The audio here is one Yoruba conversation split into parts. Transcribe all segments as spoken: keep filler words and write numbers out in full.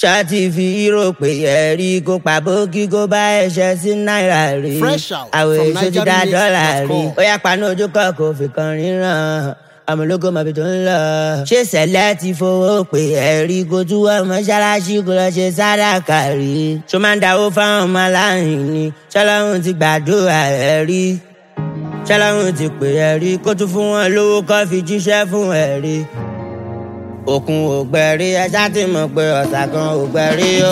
ṣáàtì fi hírò pé ẹ̀rí kó pa bókí kó bá ẹ̀ṣẹ̀ sí náírà rí. àwẹ̀ èso ti dá dọ́là rí. ó yá paná ojú kọ́ kó fi kan ríran. àmúlòkó mọ̀bí tó ń lọ. ṣé sẹ̀lẹ̀ ti fowó pé ẹ̀rí kó tú wọ́n mọ́ṣáláṣí kó lọ ṣe sàdákà rí. ṣó máa ń dáwó fáwọn ọmọ aláìní. ṣọlọ́run ti gbàdúrà ẹ̀rí. ṣọlọ́run ti pè ẹ̀rí kó tún fún wọn lówó kó fi jíṣẹ́ fún ẹ̀rí. òkun ògbẹ̀rí ẹ ṣáà ti mọ̀ pé ọ̀sà kan ògbẹ̀rí o.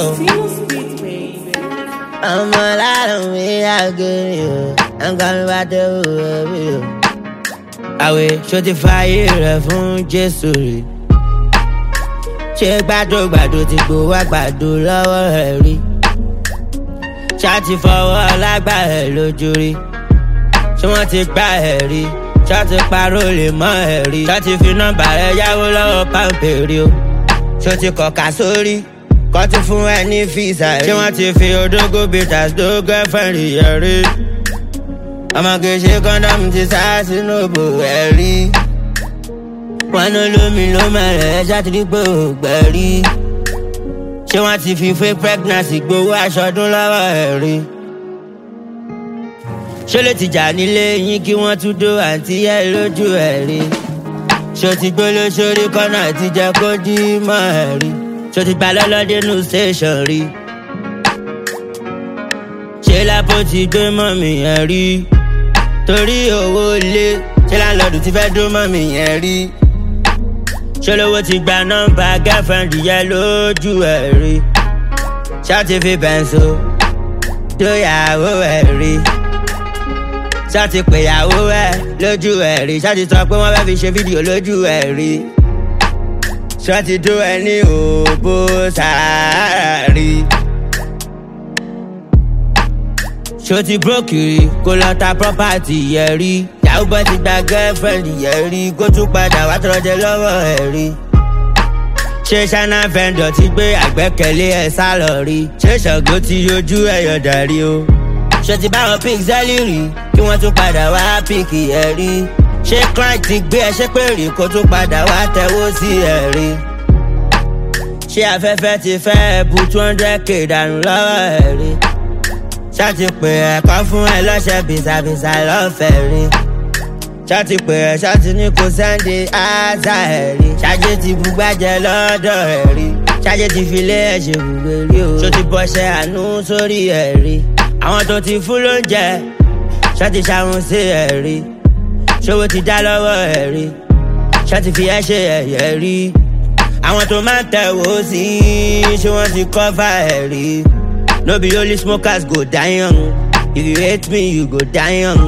ọmọ lárùn mi àgẹ̀rì o nǹkan mi bá dé òwe mi o. àwẹ̀ ṣó ti fààyè rẹ̀ fún Jésù rí. ṣé gbàdúgbàdú ti gbowó àgbàdo lọ́wọ́ rẹ̀ rí. ṣáà ti fọwọ́ lágbà ẹ̀ lójú rí. ṣé wọ́n ti gbá ẹ̀ rí. ṣá ti parọ́ lè mọ́ ẹ̀rí. ṣá ti fi nọ́mbà rẹ̀ yáwó lọ́wọ́ pàǹpẹ̀rẹ̀ o. ṣó ti kọ̀ka sórí kọ́ ti fún ẹ ní fíìsà rí. ṣé wọ́n ti fi odógó bitters dó gẹ́fẹ̀rì yẹ̀ rí. ọmọge ṣe kọ́ńdọ́mù ti sá sínú òbò ẹ̀ rí. wọn ní lómi ló mẹ́rẹ̀ ẹ́ ṣá ti rí pé ò gbẹ̀ rí. ṣé wọ́n ti fi fake pregnancy gbowó aṣọdún lọ́wọ́ ẹ̀ rí. ṣó lè ti jà nílé yín kí wọ́n tún dó àǹtí ẹ̀ lójú ẹ̀ rí. ṣó ti gbó lóṣòrí kọ́nà ti jẹ́ kó dí mọ́ ẹ̀ rí. ṣó ti gbà lọ́lọ́dé nù station rí. ṣé lápò ti gbé mọ́mì yẹn rí. torí owó lé ṣé láńlọ́ọ̀dù ti fẹ́ dún mọ́mì yẹn rí. ṣé lówó ti gba nọ́mbà girlfriend yẹn lójú ẹ̀ rí. ṣá ti fi bẹ̀ǹsó dóyàwó ẹ̀ rí. ṣá ti pèyàwó ẹ̀ lójú ẹ̀ rí. ṣá ti sọ pé wọ́n fẹ́ fi ṣe fídíò lójú ẹ̀ rí. ṣá ti dó ẹ ní òbó sáárì. ṣó ti brókìrì kó lọ ta property yẹn rí. yahoo boy ti gba girlfriend yẹn rí. kó tún padà wá tọrọjẹ lọ́wọ́ ẹ̀ rí. ṣé ṣáná vendor ti gbé àgbẹ́kẹ̀lé ẹ̀ sálọ rí. ṣé ṣàngó ti yọjú ẹ̀yọ̀ dàrí o. ṣé ti báwọn pixeli rí kí wọ́n tún padà wá píkì ẹ̀ rí. ṣé client ti gbé ẹṣẹ́ pé rí kó tún padà wá tẹ̀wó sí ẹ̀ rí. ṣé afẹ́fẹ́ ti fẹ́ bu two hundred k dànù lọ́wọ́ ẹ̀ rí. ṣá ti pè ẹ̀kọ́ fún ẹ lọ́ṣẹ̀ bìsàbìsà lọ́fẹ̀ẹ́ rí. ṣá ti pè ẹ̀ ṣá ti ní kó sẹ́ndé áásá ẹ̀ rí. ṣáájú ti bugbájẹ lọ́dọ̀ ẹ̀ rí. ṣáájú ti fi lé ẹ̀ ṣe bùgbé rí o. ṣó ti bọ́ṣẹ́ àánú sórí ẹ̀ rí. àwọn tó ti fún lóúnjẹ ṣá ti ṣàwọn sí ẹ̀ rí. ṣòwò ti dá lọ́wọ́ ẹ̀ rí. ṣá ti fi ẹ́ ṣe ẹ̀yẹ rí. àwọn tó máa ń tẹ̀wó sí ṣé wọ́n ti kọ́fà ẹ̀ rí. No be only smokers go die young. If you hate me, you go die young.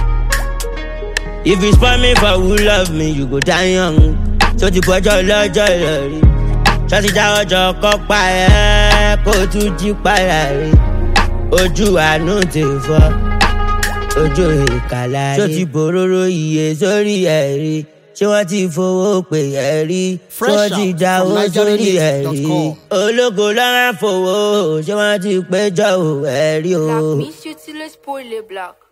If you spoil me for who love me, you go die young. So ti bọ́jọ́ lọ́jọ́ ìrọ̀rí. Ṣọ́ ti dá ọjọ́ kọ́ pa ẹ́ kó tún jí padà rí. Ojú àánú ti fọ́, ojú ìkàlà rí. Ṣó ti bòróró iye sórí ẹ̀ rí. ṣé wọ́n ti fowó pè ẹ́ rí. wọ́n ti jáwó sórí ẹ̀ rí. ológo lọ́rọ̀ fowó ṣé wọ́n ti péjọ ẹ̀ rí o. Black, miss you till it's poorly black.